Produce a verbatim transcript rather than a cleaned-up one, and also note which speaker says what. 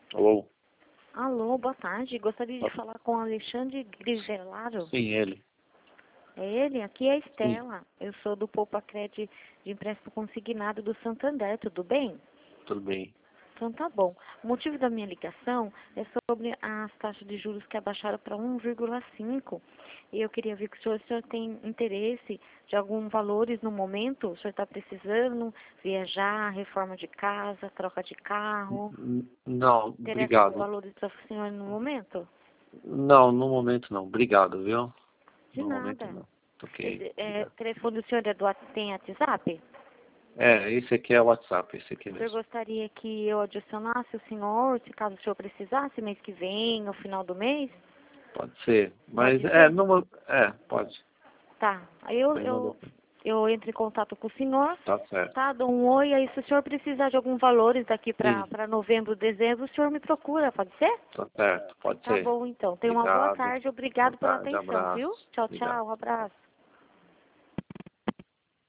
Speaker 1: Alô?
Speaker 2: Alô, boa tarde. Gostaria de
Speaker 1: Ah,
Speaker 2: falar com o Alexandre Grigelaro.
Speaker 1: Sim, ele.
Speaker 2: É ele? Aqui é a
Speaker 1: Sim,
Speaker 2: Estela. Eu sou do Poupa Cred de empréstimo consignado do Santander. Tudo bem?
Speaker 1: tudo bem.
Speaker 2: Então tá bom. O motivo da minha ligação é sobre as taxas de juros que abaixaram para um vírgula cinco. E eu queria ver que o senhor, o senhor tem interesse de alguns valores no momento. O senhor está precisando viajar, reforma de casa, troca de
Speaker 1: N-
Speaker 2: carro.
Speaker 1: n- Não,
Speaker 2: Interessa alguns
Speaker 1: obrigado.
Speaker 2: valores para o senhor no momento?
Speaker 1: Não, no momento não. Obrigado, viu?
Speaker 2: De
Speaker 1: No momento
Speaker 2: nada.
Speaker 1: não. Ok,
Speaker 2: Esse, é, o
Speaker 1: obrigado.
Speaker 2: telefone do senhor é do, Whats- tem WhatsApp?
Speaker 1: É, esse aqui é o WhatsApp, esse aqui
Speaker 2: O senhor
Speaker 1: mesmo.
Speaker 2: gostaria que eu adicionasse o senhor, se caso o senhor precisasse, mês que vem, no final do mês?
Speaker 1: Pode ser. Mas,
Speaker 2: Pode
Speaker 1: é,
Speaker 2: ser?
Speaker 1: no, mo- é, pode.
Speaker 2: Tá. Aí eu,
Speaker 1: Sem
Speaker 2: eu,
Speaker 1: problema.
Speaker 2: eu entro em contato com o senhor,
Speaker 1: Tá certo.
Speaker 2: tá? Dou um oi, aí se o senhor precisar de alguns valores daqui
Speaker 1: Sim,
Speaker 2: para novembro, dezembro, o senhor me procura, pode ser?
Speaker 1: tá certo. Pode
Speaker 2: Tá
Speaker 1: ser.
Speaker 2: bom, então. Tenha uma boa
Speaker 1: Obrigado.
Speaker 2: tarde,
Speaker 1: Boa
Speaker 2: obrigado pela
Speaker 1: tarde,
Speaker 2: atenção,
Speaker 1: abraço.
Speaker 2: viu? Tchau,
Speaker 1: Obrigado.
Speaker 2: tchau, um abraço.